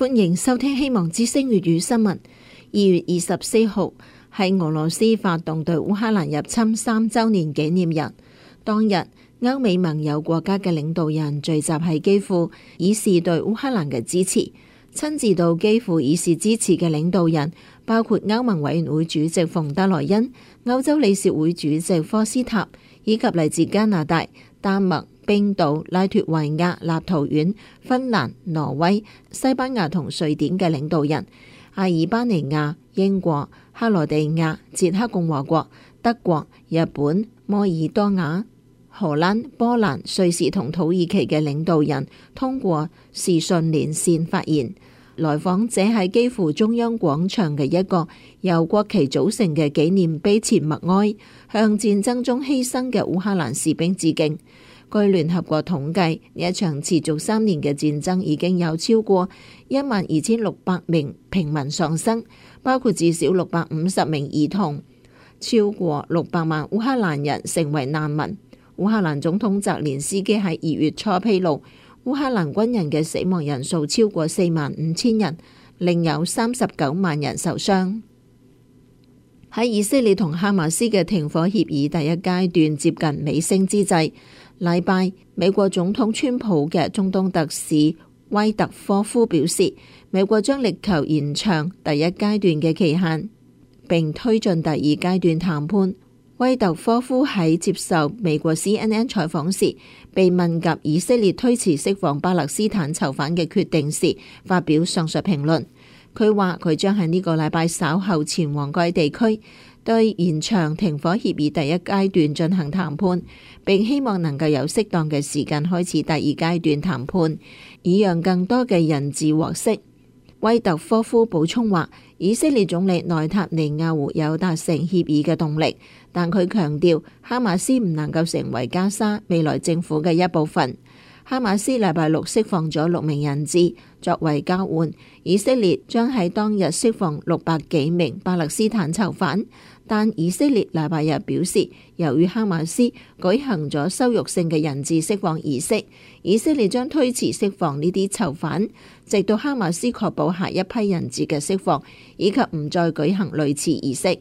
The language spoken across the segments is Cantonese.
歡迎收聽希望之聲粵語新聞。2月24號係俄羅斯發動對烏克蘭入侵3週年紀念日，當日歐美盟友國家嘅領導人聚集喺基輔，以示對烏克蘭嘅支持。親自到基輔以示支持嘅領導人包括歐盟委員會主席馮德萊恩、歐洲理事會主席科斯塔，以及嚟自加拿大、丹麥、冰島、拉脫維亞、立陶宛、芬蘭、挪威、西班牙同瑞典嘅領導人，阿爾巴尼亞、英國、克羅地亞、捷克共和國、德國、日本、摩爾多瓦、荷蘭、波蘭、瑞士同土耳其嘅領導人通過視訊連線發言。來訪者喺基輔中央廣場嘅一個由國旗組成嘅紀念碑前默哀，向戰爭中犧牲嘅烏克蘭士兵致敬。據聯合國統計，呢一場持續3年嘅戰爭已經有超過12,600名平民喪生，包括至少650名兒童，超過600萬烏克蘭人成為難民。烏克蘭總統澤連斯基喺2月初披露，烏克蘭軍人嘅死亡人數超過45,000人，另有39萬人受傷。喺以色列同哈馬斯嘅停火協議第一階段接近尾聲之際，禮拜美國總統川普嘅中東特使威特科夫表示，美國將力求延長第一階段嘅期限，並推進第二階段談判。威特科夫喺接受美國 CNN 採訪時，被問及以色列推遲釋放巴勒斯坦囚犯嘅決定時，發表上述評論。佢話佢將喺呢個禮拜稍後前往該地區，對延長停火協議第一階段進行談判，並希望能夠有適當嘅時間開始第二階段談判，以讓更多嘅人質獲釋。威特科夫補充話，以色列總理內塔尼亞胡有達成協議嘅動力，但佢強調哈馬斯唔能夠成為加沙未來政府嘅一部分。哈馬斯禮拜六釋放咗6名人質作為交換，以色列將喺當日釋放600幾名巴勒斯坦囚犯，但以色列禮拜日表示，由於哈馬斯舉行咗羞辱性嘅人質釋放儀式，以色列將推遲釋放呢啲囚犯，直到哈馬斯確保下一批人質嘅釋放，以及唔再舉行類似儀式。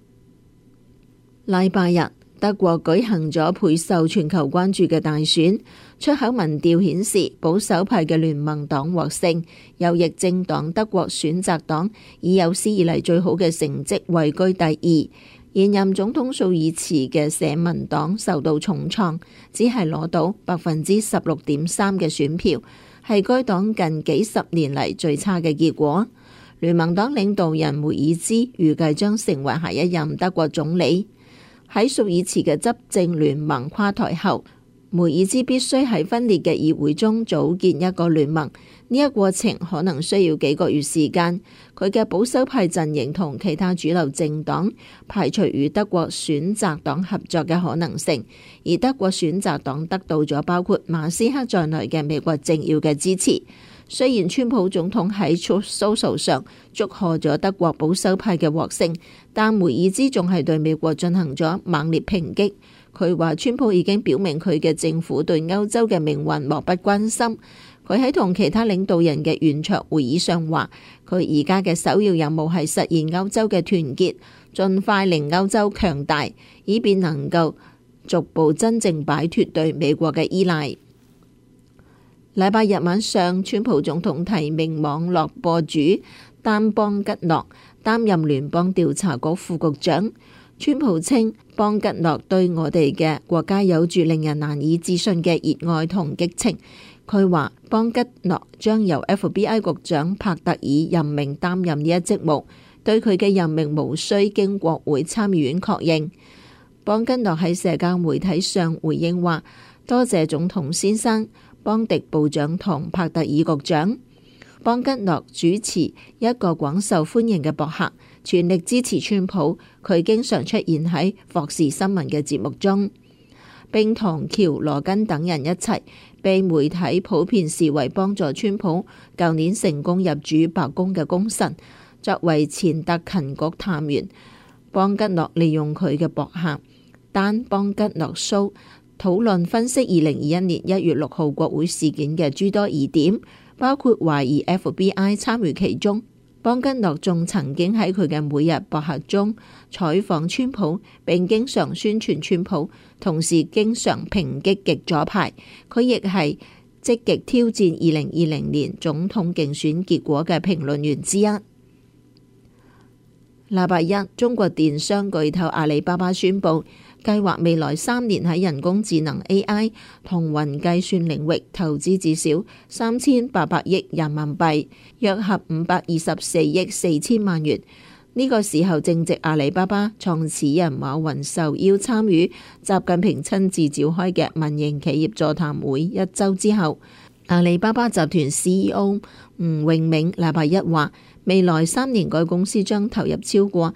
禮拜日，德國舉行咗備受全球關注嘅大選，出口民調顯示保守派嘅聯盟黨獲勝，右翼政黨德國選擇黨以有史以嚟最好嘅成績位居第二。現任總統朔爾茨嘅社民黨受到重創，只係攞到16.3%嘅選票，係該黨近幾十年嚟最差嘅結果。聯盟黨領導人梅爾茲預計將成為下一任德國總理。喺朔爾茨嘅執政聯盟垮台後，梅爾茲必須喺分裂嘅議會中組建一個聯盟，呢一個過程可能需要幾個月時間。佢嘅保守派陣營同其他主流政黨排除與德國選擇黨合作嘅可能性，而德國選擇黨得到咗包括馬斯克在內嘅美國政要嘅支持。雖然川普總統喺 Truth Social 上祝賀咗德國保守派嘅獲勝，但梅爾茲仲係對美國進行咗猛烈抨擊。佢話川普已經表明佢嘅政府對歐洲嘅命運漠不關心。佢喺同其他領導人嘅圓桌會議上話，佢而家嘅首要任務係實現歐洲嘅團結，盡快令歐洲強大，以便能夠逐步真正擺脫對美國嘅依賴。禮拜日晚上，川普總統提名網絡播主丹邦吉諾擔任聯邦調查局副局長。川普稱邦吉諾對我哋嘅國家有住令人難以置信嘅熱愛同激情。佢話邦吉諾將由 FBI 局長帕特爾任命擔任呢一職務，對佢嘅任命無需經國會參議院確認。邦吉諾喺社交媒體上回應話，多謝總統先生、邦迪部長同帕特爾局長。邦吉諾主持一個廣受歡迎嘅博客，全力支持川普。佢經常出現喺霍士新聞嘅節目中，並同喬羅根等人一齊被媒體普遍視為幫助川普舊年成功入主白宮嘅功臣。作為前特勤局探員，邦吉諾利用佢嘅博客丹邦吉諾 show討論分析2021年1月6號國會事件嘅諸多疑點， 包括懷疑 FBI 參與其中。邦吉諾仲曾經喺佢嘅每日博客中採訪川普，並經常宣傳川普，同時經常抨擊極左派。佢亦係積極挑戰2020年總統競選結果嘅評論員之一。禮拜一，中國電商巨頭阿里巴巴宣布，計劃未來3年喺人工智能 AI 同雲計算領域投資至少3800億人民幣，約合524億4千萬元。呢個時候正值阿里巴巴創始人馬雲受邀參與習近平親自召開嘅民營企業座談會一週之後。阿里巴巴集團 CEO 吳泳銘禮拜一話，未來3年該公司將投入超過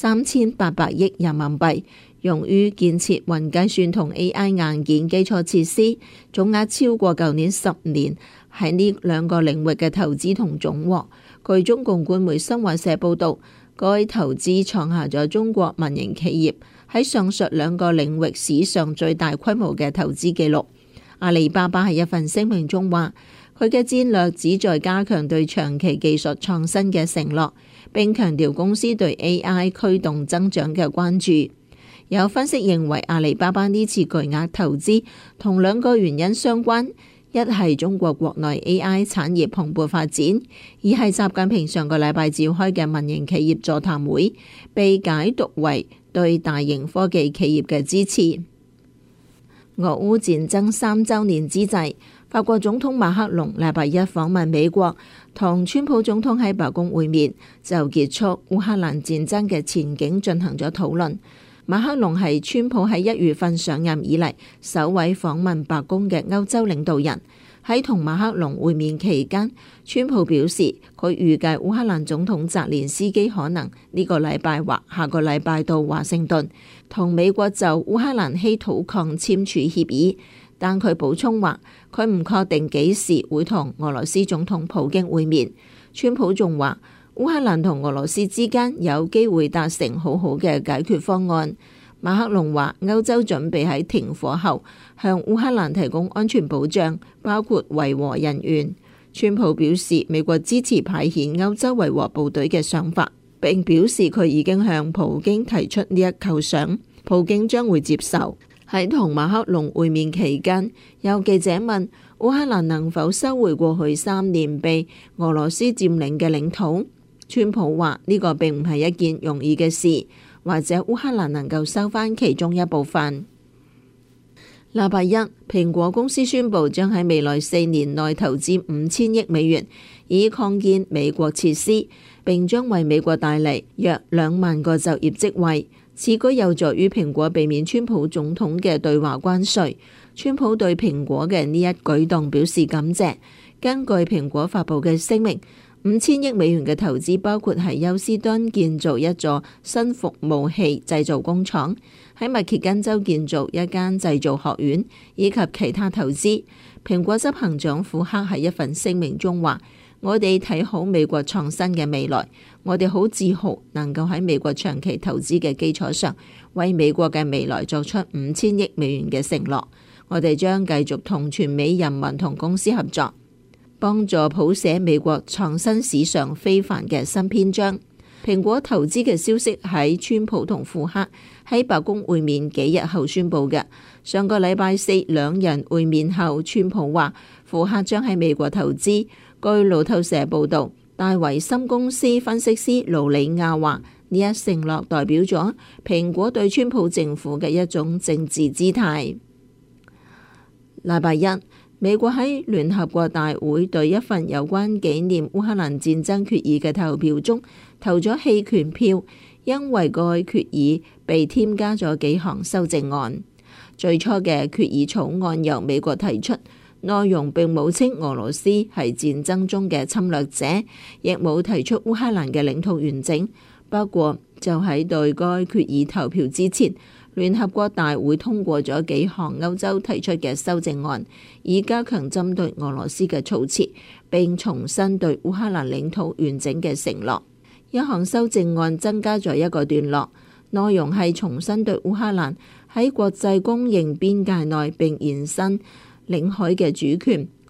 3800億人民幣，用於建設雲計算同 AI 硬件基礎設施，總額超過舊年10年喺呢2個領域嘅投資同總獲。據中共官媒新華社報道，該投資創下咗中國民營企業喺上述2個領域史上最大規模嘅投資記錄。阿里巴巴喺一份聲明中話，佢嘅戰略旨在加強對長期技術創新嘅承諾，並強調公司對 AI 驅動增長嘅關注。有分析認為，阿里巴巴呢次巨額投資同2個原因相關，一係中國國內 AI 產業蓬勃發展，二係習近平上個禮拜召開嘅民營企業座談會被解讀為對大型科技企業嘅支持。俄烏戰爭3週年之際，法國總統馬克龍禮拜一訪問美國，同川普總統喺白宮會面，就結束烏克蘭戰爭嘅前景進行咗討論。馬克龍係川普喺1月份上任以嚟首位訪問白宮嘅歐洲領導人。喺同馬克龍會面期間，川普表示佢預計烏克蘭總統澤連斯基可能呢個禮拜或下個禮拜到華盛頓，同美國就烏克蘭稀土礦簽署協議。但佢補充話，佢唔確定幾時會同俄羅斯總統普京會面。川普仲話，烏克蘭同俄羅斯之間有機會達成好好嘅解決方案。馬克龍話，歐洲準備喺停火後向烏克蘭提供安全保障，包括維和人員。川普表示，美國支持派遣歐洲維和部隊嘅想法，並表示佢已經向普京提出呢一構想，普京將會接受。喺同馬克龍會面期間，有記者問烏克蘭能否收回過去3年被俄羅斯佔領嘅領土。川普話呢個並唔係一件容易嘅事，或者烏克蘭能夠收返其中一部分。禮拜一，蘋果公司宣布將喺未來4年內投資5000億美元，以擴建美國設施，並將為美國帶嚟約2萬個就業職位。此舉有助於蘋果避免川普總統嘅對華關稅。川普對蘋果嘅呢一舉動表示感謝。根據蘋果發布嘅聲明，5000億美元嘅投資包括喺休斯敦建造一座新服務器製造工廠，喺密歇根州建造一間製造學院，以及其他投資。蘋果執行長庫克喺一份聲明中話，我哋睇好美國創新嘅未來，我哋好自豪能夠喺美國長期投資嘅基礎上，為美國嘅未來作出5000億美元嘅承諾。我哋將繼續同全美人民同公司合作，幫助譜寫美國創新史上非凡嘅新篇章。蘋果投資嘅消息喺川普同庫克喺白宮會面幾日後宣布嘅。上個禮拜4，兩人會面後，川普話庫克將喺美國投資。據路透社報導，戴維森公司分析師盧里亞話，呢一承諾代表咗蘋果對川普政府嘅一種政治姿態。禮拜一，美國喺聯合國大會對一份有關紀念烏克蘭戰爭決議嘅投票中投咗棄權票，因為該決議被添加咗幾項修正案。最初嘅決議草案由美國提出，內容並冇稱俄羅斯係戰爭中嘅侵略者，亦冇提出烏克蘭嘅領土完整。不過就喺對該決議投票之前，聯合國大會通過咗幾項歐洲提出嘅修正案，以加強針對俄羅斯嘅措辭，並重申對烏克蘭領土完整嘅承諾。一項修正案增加咗一個段落，內容係重申對烏克蘭喺國際公認邊界內並延伸領海嘅主權，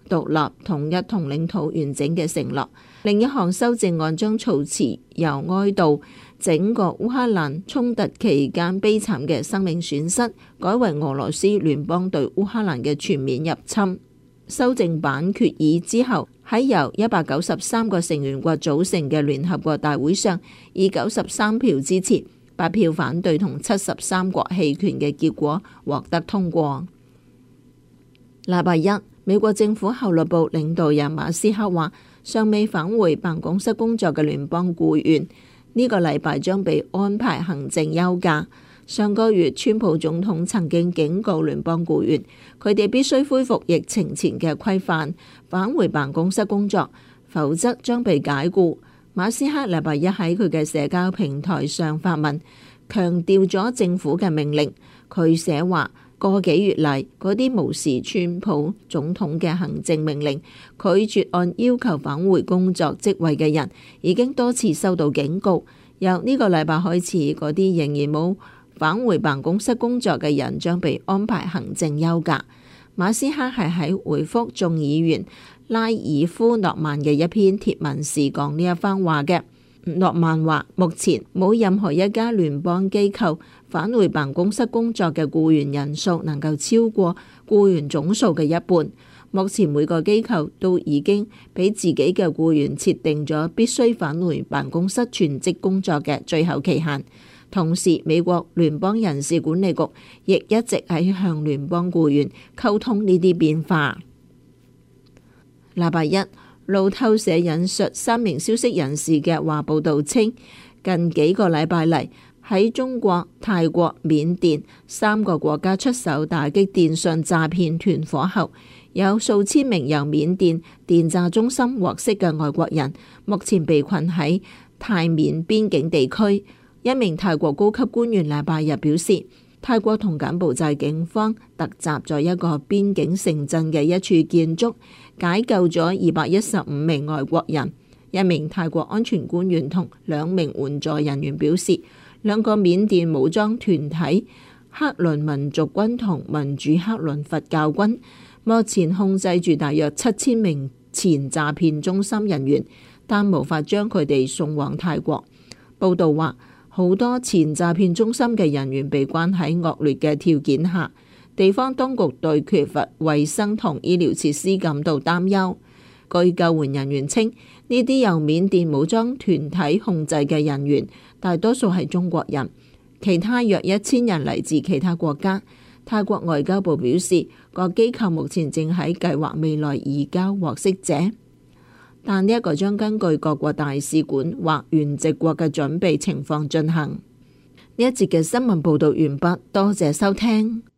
獨立、統一同領土完整嘅承諾。另一項修正案將措辭由哀悼整個烏克蘭衝突期間悲慘嘅生命損失，改為俄羅斯聯邦對烏克蘭嘅全面入侵。修正版決議之後，喺由193個成員國組成嘅聯合國大會上，以93票支持、8票反對同73國棄權嘅結果獲得通過。禮拜一，美國政府後勤部領導人馬斯克話，尚未返回辦公室工作嘅聯邦僱員呢個禮拜將被安排行政休假。上個月，川普總統曾經警告聯邦僱員，佢哋必須恢復疫情前嘅規範，返回辦公室工作，否則將被解僱。馬斯克禮拜一喺佢嘅社交平台上發文，強調咗政府嘅命令。佢寫話，個幾月嚟，嗰啲無視川普總統嘅行政命令，拒絕按要求返回工作職位嘅人，已經多次收到警告。由呢個禮拜開始，嗰啲仍然冇返回辦公室工作嘅人將被安排行政休假。馬斯克係喺回覆眾議員拉爾夫諾曼嘅一篇貼文時講呢一番話嘅。諾曼話，目前冇任何一家聯邦機構返回辦公室工作嘅僱員人數能夠超過僱員總數嘅一半。目前每個機構都已經俾自己嘅僱員設定咗必須返回辦公室全職工作嘅最後期限。同時，美國聯邦人事管理局亦一直喺向聯邦僱員溝通呢啲變化。禮拜一，路透社引述3名消息人士嘅話報道稱，近幾個禮拜嚟，喺中國、泰國、緬甸3個國家出手打擊電信詐騙團夥後，有數千名由緬甸電詐中心獲釋嘅外國人，目前被困喺泰緬邊境地區。一名泰國高級官員禮拜日表示，泰國同柬埔寨警方突襲咗一個邊境城鎮嘅一處建築，解救咗215名外國人。一名泰國安全官員同2名援助人員表示，2個緬甸武裝團體克倫民族軍同民主克倫佛教軍目前控制住大約7000名前詐騙中心人員，但無法將佢哋送往泰國。報道話，好多前詐騙中心嘅人員被關喺惡劣嘅條件下，地方當局對缺乏衛生同醫療設施感到擔憂。據救援人員稱，呢啲由緬甸武裝團體控制嘅人員大多數係中國人，其他約1000人嚟自其他國家。泰國外交部表示，各機構目前正喺計劃未來移交獲釋者，但呢一個將根據各國大使館或原籍國嘅準備情況進行。呢一節嘅新聞報道完畢，多謝收聽。